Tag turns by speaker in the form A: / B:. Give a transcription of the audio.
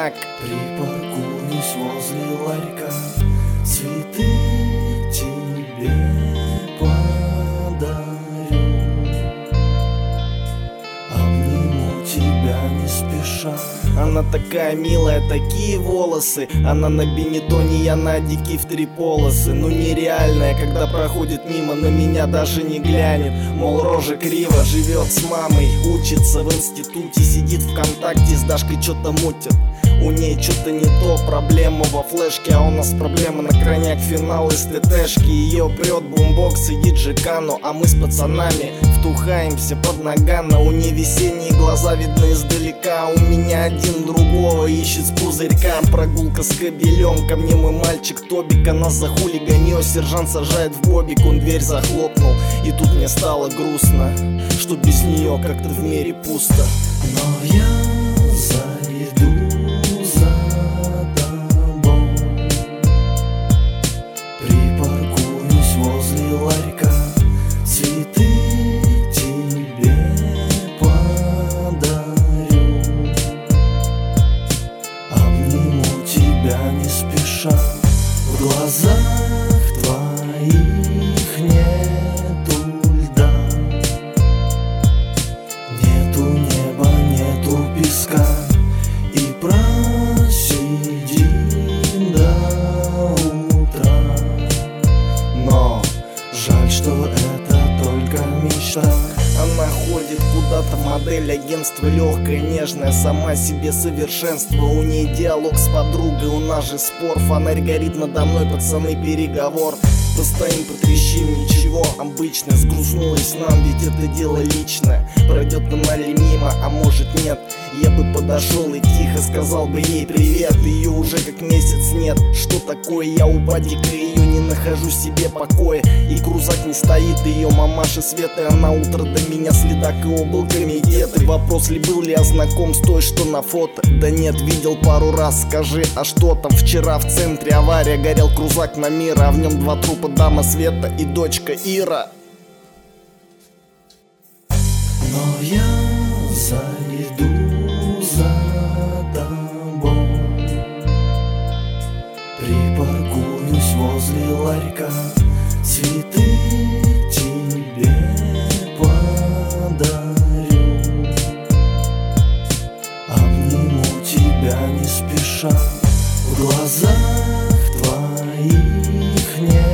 A: Мак.
B: Припаркуюсь возле ларька, цветы тебе подарю, обниму тебя не спеша.
A: Она такая милая, такие волосы. Она на Бенетоне, я на Дике в 3 полосы. Ну нереальная, когда проходит мимо, на меня даже не глянет. Мол, рожа криво, живет с мамой, учится в институте, сидит ВКонтакте, с Дашкой что-то мутит. У ней что-то не то, проблема во флешке, а у нас проблема на крайняк, финал из ТТшки. Ее прет бумбокс, сидит Жикану, а мы с пацанами втухаемся под Нагано. У ней весенние глаза видны издалека, у меня один другого ищет с пузырька. Прогулка с кобелем, ко мне мой мальчик Тобик, она за хулиганье, сержант сажает в бобик, он дверь захлопнул. И тут мне стало грустно, что без нее как-то в мире пусто.
B: Но я зайду за тобой, припаркуюсь возле ларька, цветы тебе подарю, обниму тебя не спеша. В глазах твоих нету льда, нету неба, нету песка, и просидим до утра. Но жаль, что это только мечта.
A: Она ходит куда-то, модель агентства, легкая, нежная, сама себе совершенство. У ней диалог с подругой, у нас же спор. Фонарь горит надо мной, пацаны, переговор. Постоим, потрещим, ничего, обычно. Сгрузнулась нам, ведь это дело личное. Пройдет она ли мимо, а может нет. Я бы подошел и тихо сказал бы ей привет. Ее уже как месяц нет. Что такое, я у Бадика, ее не нахожу себе покоя. И крузак не стоит, ее мамаша Света, она утро до меня следак и облаками где-то. Вопрос ли был ли я знаком с той, что на фото? Да нет, видел пару раз, скажи, а что там? Вчера в центре авария, горел крузак на Мира, а в нем 2 трупа, дама Света и дочка Ира.
B: Но я зайду за тобой, припаркуюсь возле ларька, цветы тебе подарю, обниму тебя не спеша. В глазах твоих нет